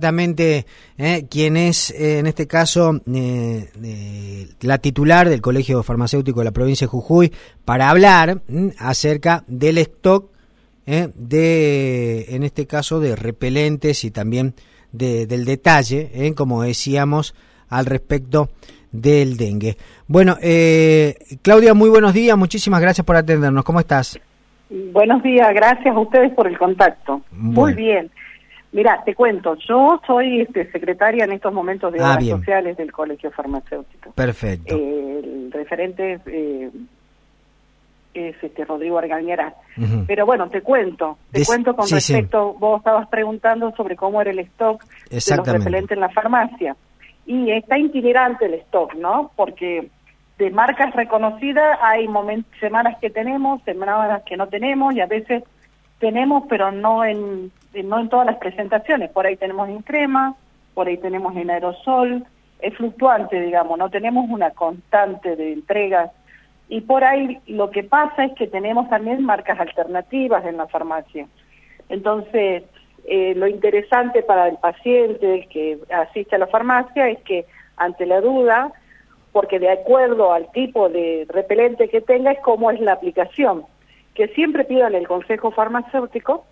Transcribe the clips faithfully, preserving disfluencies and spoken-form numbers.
exactamente eh, quién es, eh, en este caso, eh, eh, la titular del Colegio Farmacéutico de la provincia de Jujuy, para hablar mm, acerca del stock eh, de, en este caso, de repelentes y también de, del detalle, eh, como decíamos, al respecto del dengue. Bueno, eh, Claudia, muy buenos días, muchísimas gracias por atendernos. ¿Cómo estás? Buenos días, gracias a ustedes por el contacto. Bueno. Muy bien. Mira, te cuento, yo soy este, secretaria en estos momentos de ah, obras bien. sociales del Colegio Farmacéutico. Perfecto. Eh, el referente eh, es este Rodrigo Argañarás. Uh-huh. Pero bueno, te cuento, te Des... cuento con sí, respecto, sí. Vos estabas preguntando sobre cómo era el stock de los repelentes en la farmacia. Y está itinerante el stock, ¿no? Porque de marcas reconocidas hay momentos, semanas que tenemos, semanas que no tenemos, y a veces tenemos, pero no en no en todas las presentaciones. Por ahí tenemos en crema, por ahí tenemos en aerosol, es fluctuante, digamos, no tenemos una constante de entregas. Y por ahí lo que pasa es que tenemos también marcas alternativas en la farmacia. Entonces, eh, lo interesante para el paciente que asiste a la farmacia es que ante la duda, porque de acuerdo al tipo de repelente que tenga es cómo es la aplicación, que siempre pidan el consejo farmacéutico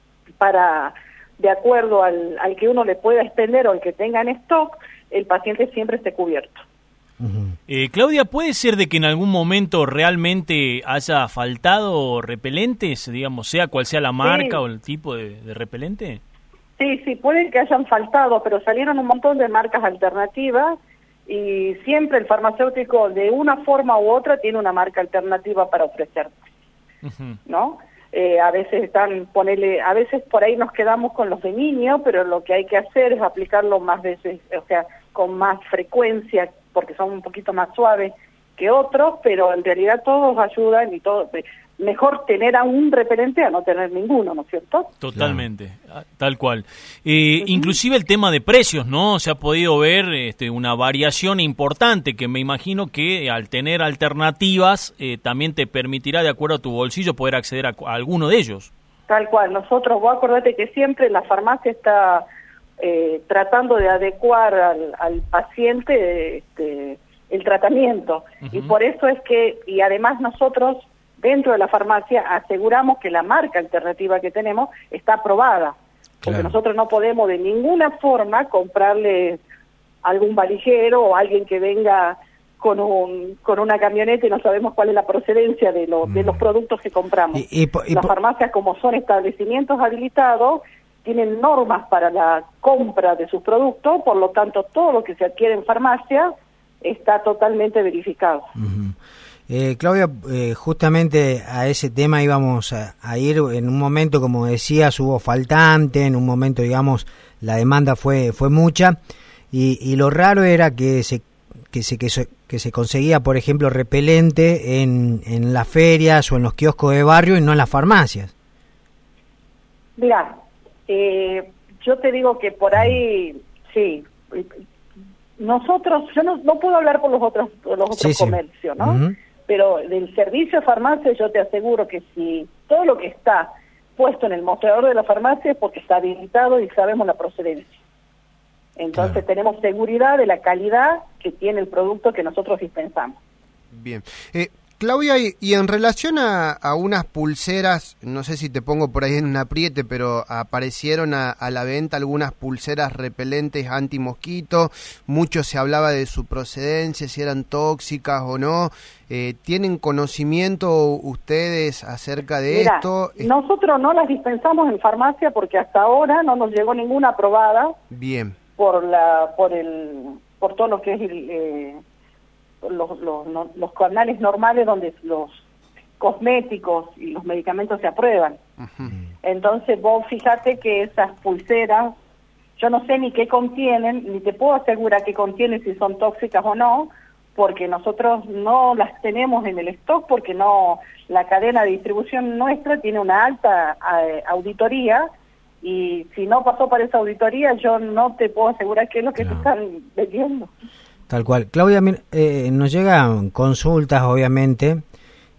para, de acuerdo al, al que uno le pueda extender o el que tenga en stock, el paciente siempre esté cubierto. Uh-huh. eh, Claudia, ¿puede ser de que en algún momento realmente haya faltado repelentes, digamos, sea cual sea la marca sí. o el tipo de, de repelente? Sí, sí, puede que hayan faltado, pero salieron un montón de marcas alternativas y siempre el farmacéutico de una forma u otra tiene una marca alternativa para ofrecer, uh-huh. ¿no? Eh, a veces están, ponerle, a veces por ahí nos quedamos con los de niño, pero lo que hay que hacer es aplicarlo más veces, o sea, con más frecuencia, porque son un poquito más suaves que otros, pero en realidad todos ayudan y todo. Mejor tener a un repelente a no tener ninguno, ¿no es cierto? Totalmente, claro. Tal cual. Eh, uh-huh. Inclusive el tema de precios, ¿no? Se ha podido ver este, una variación importante que me imagino que al tener alternativas eh, también te permitirá, de acuerdo a tu bolsillo, poder acceder a, a alguno de ellos. Tal cual. Nosotros, vos acordate que siempre la farmacia está eh, tratando de adecuar al, al paciente este, el tratamiento. Uh-huh. Y por eso es que, y además nosotros dentro de la farmacia aseguramos que la marca alternativa que tenemos está aprobada, porque claro. nosotros no podemos de ninguna forma comprarle algún valijero o alguien que venga con un con una camioneta y no sabemos cuál es la procedencia de, lo, mm. de los productos que compramos. Y, y, y, Las farmacias, como son establecimientos habilitados, tienen normas para la compra de sus productos, por lo tanto todo lo que se adquiere en farmacia está totalmente verificado. Uh-huh. Eh, Claudia, eh, justamente a ese tema íbamos a, a ir en un momento, como decías, hubo faltante, en un momento, digamos, la demanda fue fue mucha, y, y lo raro era que se que se que se, que se conseguía, por ejemplo, repelente en, en las ferias o en los kioscos de barrio y no en las farmacias. Mira, eh, yo te digo que por ahí, sí, nosotros, yo no, no puedo hablar por los otros, por los otros sí, comercios, sí. ¿no? Uh-huh. Pero del servicio de farmacia yo te aseguro que si todo lo que está puesto en el mostrador de la farmacia es porque está habilitado y sabemos la procedencia. Entonces claro. tenemos seguridad de la calidad que tiene el producto que nosotros dispensamos. Bien. Eh, Claudia, y, y en relación a, a unas pulseras, no sé si te pongo por ahí en un apriete, pero aparecieron a, a la venta algunas pulseras repelentes antimosquito, mucho se hablaba de su procedencia, si eran tóxicas o no. Eh, ¿Tienen conocimiento ustedes acerca de Mira, esto? Nosotros no las dispensamos en farmacia porque hasta ahora no nos llegó ninguna aprobada. Bien. Por la, por el, por todo lo que es el... Eh, Los, los, los canales normales donde los cosméticos y los medicamentos se aprueban. Uh-huh. Entonces vos fíjate que esas pulseras, yo no sé ni qué contienen, ni te puedo asegurar qué contienen, si son tóxicas o no, porque nosotros no las tenemos en el stock, porque no, la cadena de distribución nuestra tiene una alta eh, auditoría, y si no pasó por esa auditoría, yo no te puedo asegurar qué es lo que no. te están vendiendo. Tal cual. Claudia, eh, nos llegan consultas, obviamente,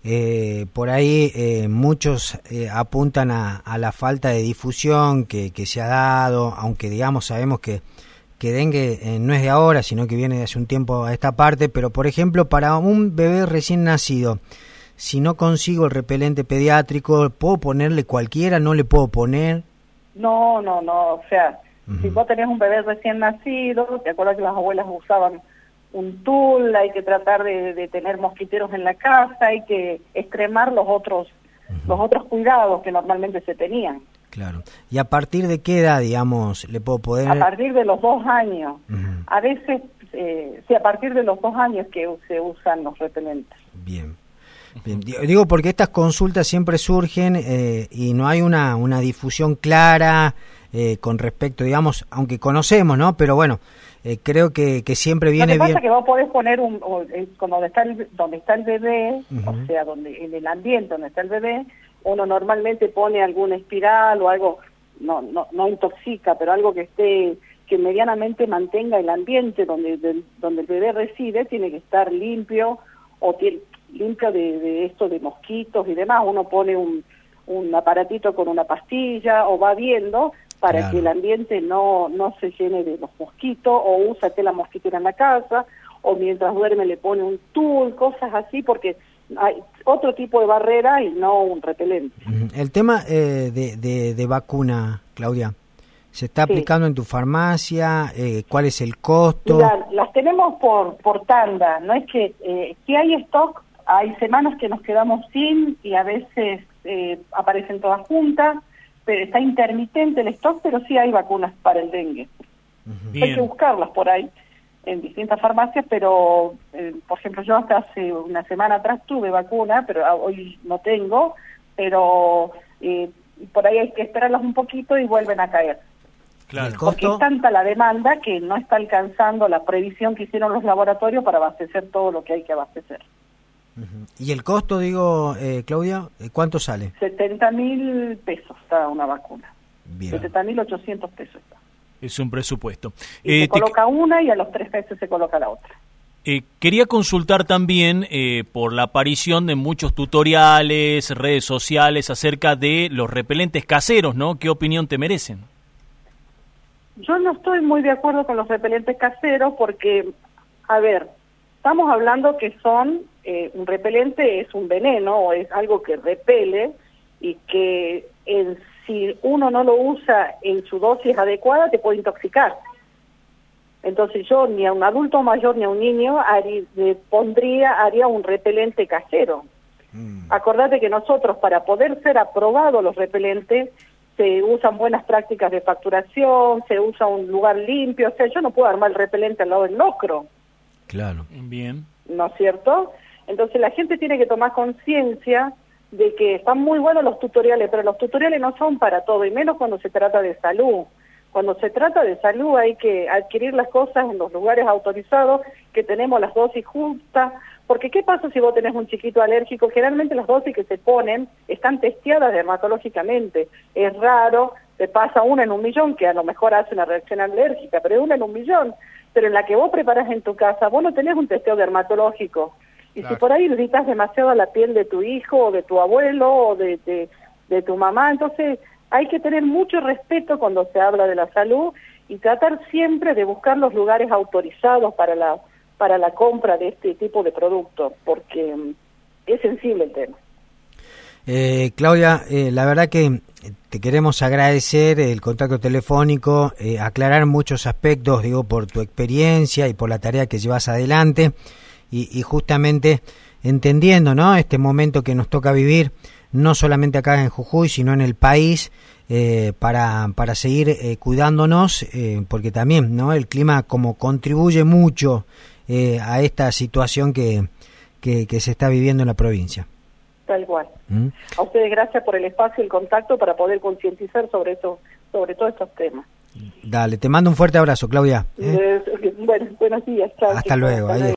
Eh, por ahí eh, muchos eh, apuntan a, a la falta de difusión que, que se ha dado, aunque digamos sabemos que, que dengue eh, no es de ahora, sino que viene de hace un tiempo a esta parte, pero por ejemplo para un bebé recién nacido, si no consigo el repelente pediátrico, ¿puedo ponerle cualquiera? ¿No le puedo poner? No, no, no, o sea, uh-huh. si vos tenés un bebé recién nacido, te acuerdas que las abuelas usaban un tul, hay que tratar de, de tener mosquiteros en la casa, hay que extremar los otros uh-huh. los otros cuidados que normalmente se tenían. Claro. ¿Y a partir de qué edad, digamos, le puedo poder...? A partir de los dos años. Uh-huh. A veces, eh, sí, a partir de los dos años que se usan los repelentes. Bien. Bien. Digo porque estas consultas siempre surgen eh, y no hay una, una difusión clara eh, con respecto, digamos, aunque conocemos, ¿no? Pero bueno... Eh, creo que, que siempre viene bien. Lo que pasa es que vos podés poner un, o, eh, donde está el, donde está el bebé, uh-huh. o sea, donde en el ambiente donde está el bebé, uno normalmente pone alguna espiral o algo, no no no intoxica, pero algo que esté, que medianamente mantenga el ambiente donde del, donde el bebé reside, tiene que estar limpio o tiene, limpio de, de esto de mosquitos y demás. Uno pone un, un aparatito con una pastilla o va viendo para claro. que el ambiente no no se llene de los mosquitos, o usa tela mosquitera en la casa, o mientras duerme le pone un tul, cosas así, porque hay otro tipo de barrera y no un repelente. El tema eh, de, de, de vacuna, Claudia, ¿se está sí. aplicando en tu farmacia? Eh, ¿Cuál es el costo? Mirá, las tenemos por, por tanda, no es que, eh, si hay stock, hay semanas que nos quedamos sin y a veces eh, aparecen todas juntas, pero está intermitente el stock, pero sí hay vacunas para el dengue. Uh-huh. Hay que buscarlas por ahí en distintas farmacias, pero eh, por ejemplo yo hasta hace una semana atrás tuve vacuna, pero hoy no tengo, pero eh, por ahí hay que esperarlas un poquito y vuelven a caer. Claro. Porque es tanta la demanda que no está alcanzando la previsión que hicieron los laboratorios para abastecer todo lo que hay que abastecer. Uh-huh. ¿Y el costo, digo, eh, Claudia, ¿cuánto sale? setenta mil pesos está una vacuna. Bien. setenta mil ochocientos pesos está. Es un presupuesto. Y eh, se coloca te... una y a los tres meses se coloca la otra. Eh, quería consultar también eh, por la aparición de muchos tutoriales, redes sociales acerca de los repelentes caseros, ¿no? ¿Qué opinión te merecen? Yo no estoy muy de acuerdo con los repelentes caseros porque, a ver, estamos hablando que son, eh, un repelente es un veneno o es algo que repele y que en, si uno no lo usa en su dosis adecuada te puede intoxicar. Entonces yo ni a un adulto mayor ni a un niño haría, le pondría, haría un repelente casero. Mm. Acordate que nosotros para poder ser aprobados los repelentes se usan buenas prácticas de facturación, se usa un lugar limpio, o sea, yo no puedo armar el repelente al lado del locro. Claro. Bien. ¿No es cierto? Entonces la gente tiene que tomar conciencia de que están muy buenos los tutoriales, pero los tutoriales no son para todo, y menos cuando se trata de salud. Cuando se trata de salud hay que adquirir las cosas en los lugares autorizados, que tenemos las dosis justas, porque ¿qué pasa si vos tenés un chiquito alérgico? Generalmente las dosis que se ponen están testeadas dermatológicamente. Es raro, te pasa una en un millón, que a lo mejor hace una reacción alérgica, pero es una en un millón. Pero en la que vos preparás en tu casa, vos no tenés un testeo dermatológico. Y claro. si por ahí irritas demasiado la piel de tu hijo, o de tu abuelo, o de, de, de tu mamá, entonces hay que tener mucho respeto cuando se habla de la salud y tratar siempre de buscar los lugares autorizados para la para la compra de este tipo de productos, porque es sensible el tema. Eh, Claudia, eh, la verdad que te queremos agradecer el contacto telefónico, eh, aclarar muchos aspectos, digo, por tu experiencia y por la tarea que llevas adelante, y, y justamente entendiendo, ¿no?, este momento que nos toca vivir, no solamente acá en Jujuy, sino en el país, eh, para, para seguir eh, cuidándonos, eh, porque también, ¿no?, el clima como contribuye mucho eh, a esta situación que, que, que se está viviendo en la provincia. Tal cual. ¿Mm? A ustedes gracias por el espacio y el contacto para poder concientizar sobre eso, sobre todos estos temas. Dale, te mando un fuerte abrazo, Claudia. ¿Eh? Eh, bueno, buenos días. Chao, hasta luego. Hasta luego.